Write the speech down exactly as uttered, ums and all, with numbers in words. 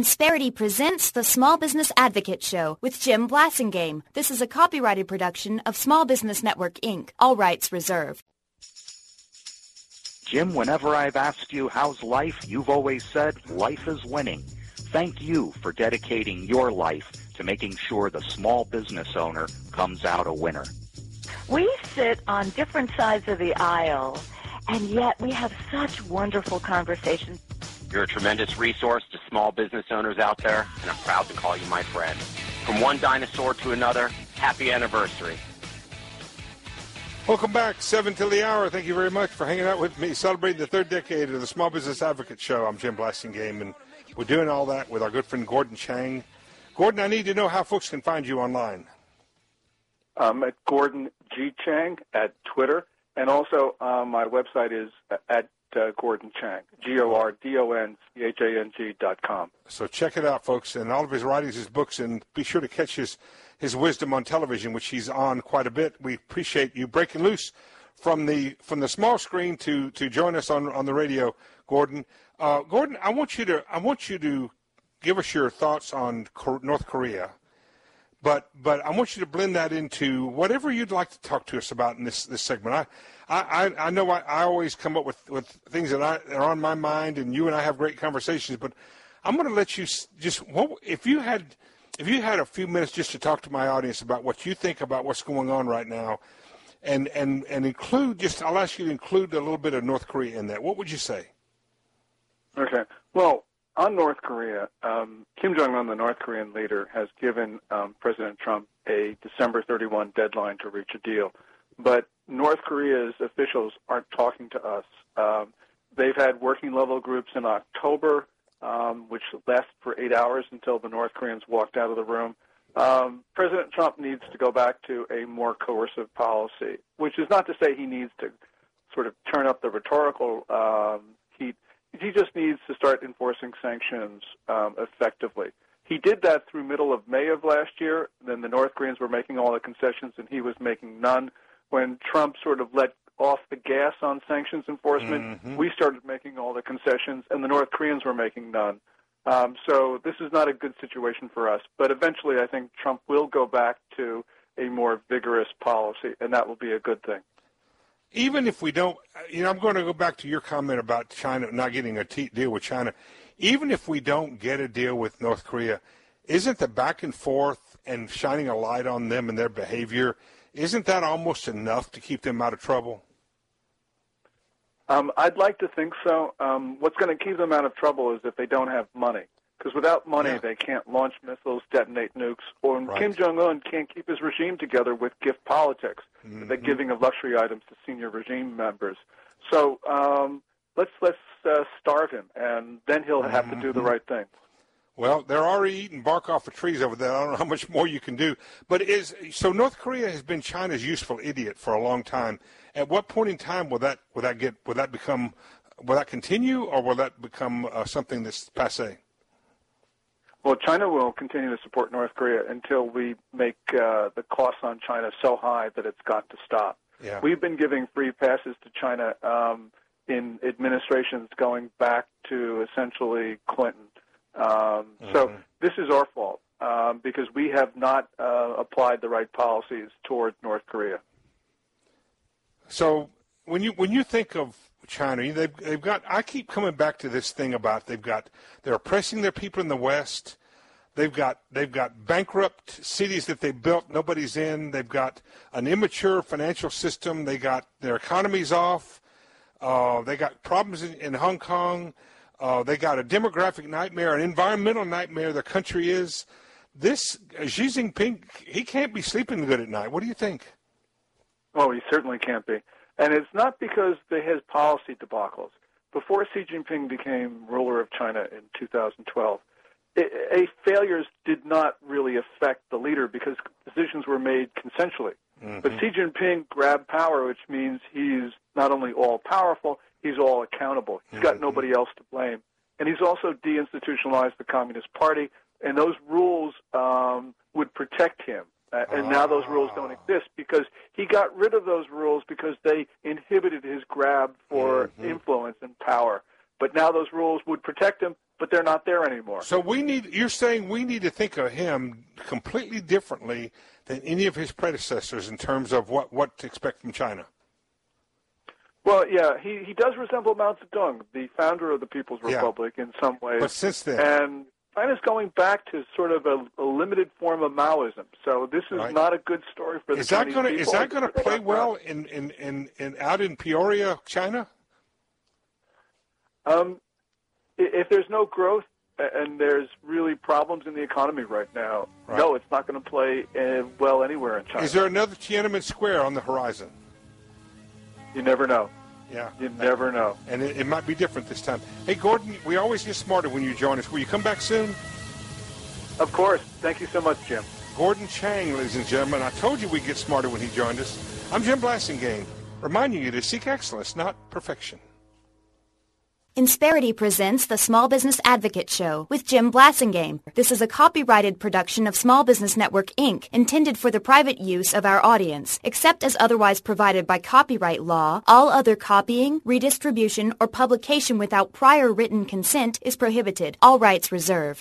Insperity presents the Small Business Advocate Show with Jim Blasingame. This is a copyrighted production of Small Business Network, Incorporated. All rights reserved. Jim, whenever I've asked you how's life, you've always said life is winning. Thank you for dedicating your life to making sure the small business owner comes out a winner. We sit on different sides of the aisle, and yet we have such wonderful conversations. You're a tremendous resource to small business owners out there, and I'm proud to call you my friend. From one dinosaur to another, happy anniversary. Welcome back, seven till the hour. Thank you very much for hanging out with me, celebrating the third decade of the Small Business Advocate Show. I'm Jim Blasingame, and we're doing all that with our good friend Gordon Chang. Gordon, I need to know how folks can find you online. Um, at Gordon G. Chang at Twitter, and also uh, my website is at uh, Gordon Chang, G O R D O N C H A N G dot com. So check it out, folks, and all of his writings, his books, and be sure to catch his, his wisdom on television, which he's on quite a bit. We appreciate you breaking loose from the from the small screen to, to join us on, on the radio, Gordon. Uh, Gordon, I want you to I want you to give us your thoughts on North Korea. But but I want you to blend that into whatever you'd like to talk to us about in this, this segment. I I, I know I, I always come up with, with things that, I, that are on my mind, and you and I have great conversations. But I'm going to let you just what, if you had if you had a few minutes just to talk to my audience about what you think about what's going on right now, and and and include just I'll ask you to include a little bit of North Korea in that. What would you say? Okay. Well, on North Korea, um, Kim Jong-un, the North Korean leader, has given um, President Trump a December thirty-first deadline to reach a deal. But North Korea's officials aren't talking to us. Um, they've had working-level groups in October, um, which lasted for eight hours until the North Koreans walked out of the room. Um, President Trump needs to go back to a more coercive policy, which is not to say he needs to sort of turn up the rhetorical um, heat. He just needs to start enforcing sanctions um, effectively. He did that through middle of May of last year. Then the North Koreans were making all the concessions, and he was making none. When Trump sort of let off the gas on sanctions enforcement, mm-hmm. we started making all the concessions, and the North Koreans were making none. Um, so this is not a good situation for us. But eventually I think Trump will go back to a more vigorous policy, and that will be a good thing. Even if we don't, you know, I'm going to go back to your comment about China not getting a t- deal with China. Even if we don't get a deal with North Korea, isn't the back and forth and shining a light on them and their behavior, isn't that almost enough to keep them out of trouble? Um, I'd like to think so. Um, what's going to keep them out of trouble is if they don't have money. Because without money, yeah. they can't launch missiles, detonate nukes, or right. Kim Jong-un can't keep his regime together with gift politics, mm-hmm. the giving of luxury items to senior regime members. So um, let's let's uh, starve him, and then he'll have mm-hmm. to do the right thing. Well, they're already eating bark off of trees over there. I don't know how much more you can do. But is so North Korea has been China's useful idiot for a long time. At what point in time will that will that get will that become will that continue, or will that become uh, something that's passé? Well, China will continue to support North Korea until we make uh, the costs on China so high that it's got to stop. Yeah. We've been giving free passes to China um, in administrations going back to essentially Clinton. Um, mm-hmm. So this is our fault um, because we have not uh, applied the right policies toward North Korea. So when you when you think of China, they've, they've got. I keep coming back to this thing about they've got. They're oppressing their people in the West. They've got they've got bankrupt cities that they built. Nobody's in. They've got an immature financial system. They got their economies off. Uh, they got problems in, in Hong Kong. Uh, they got a demographic nightmare, an environmental nightmare. Their country is. This Xi Jinping, he can't be sleeping good at night. What do you think? Oh, he certainly can't be. And it's not because they had policy debacles. Before Xi Jinping became ruler of China in two thousand twelve, it, a failures did not really affect the leader because decisions were made consensually. Mm-hmm. But Xi Jinping grabbed power, which means he's not only all-powerful, he's all accountable. He's got mm-hmm. nobody else to blame. And he's also deinstitutionalized the Communist Party, and those rules um, would protect him. Uh, and now those rules don't exist because he got rid of those rules because they inhibited his grab for mm-hmm. influence and power. But now those rules would protect him, but they're not there anymore. So we need. You're saying we need to think of him completely differently than any of his predecessors in terms of what, what to expect from China. Well, yeah, he, he does resemble Mao Zedong, the founder of the People's Yeah. Republic, in some ways. But since then, And China's going back to sort of a, a limited form of Maoism. So this is Right. not a good story for the is that Chinese going to people. is that going to They're play not well proud. in, in, in, in out in Peoria, China? Um, i- if there's no growth a- and there's really problems in the economy right now, Right. no, it's not going to play uh, well anywhere in China. Is there another Tiananmen Square on the horizon? You never know. Yeah. You never know. And it, it might be different this time. Hey, Gordon, we always get smarter when you join us. Will you come back soon? Of course. Thank you so much, Jim. Gordon Chang, ladies and gentlemen. I told you we'd get smarter when he joined us. I'm Jim Blasingame, reminding you to seek excellence, not perfection. Insperity presents the Small Business Advocate Show with Jim Blasingame. This is a copyrighted production of Small Business Network, Incorporated, intended for the private use of our audience. Except as otherwise provided by copyright law, all other copying, redistribution, or publication without prior written consent is prohibited. All rights reserved.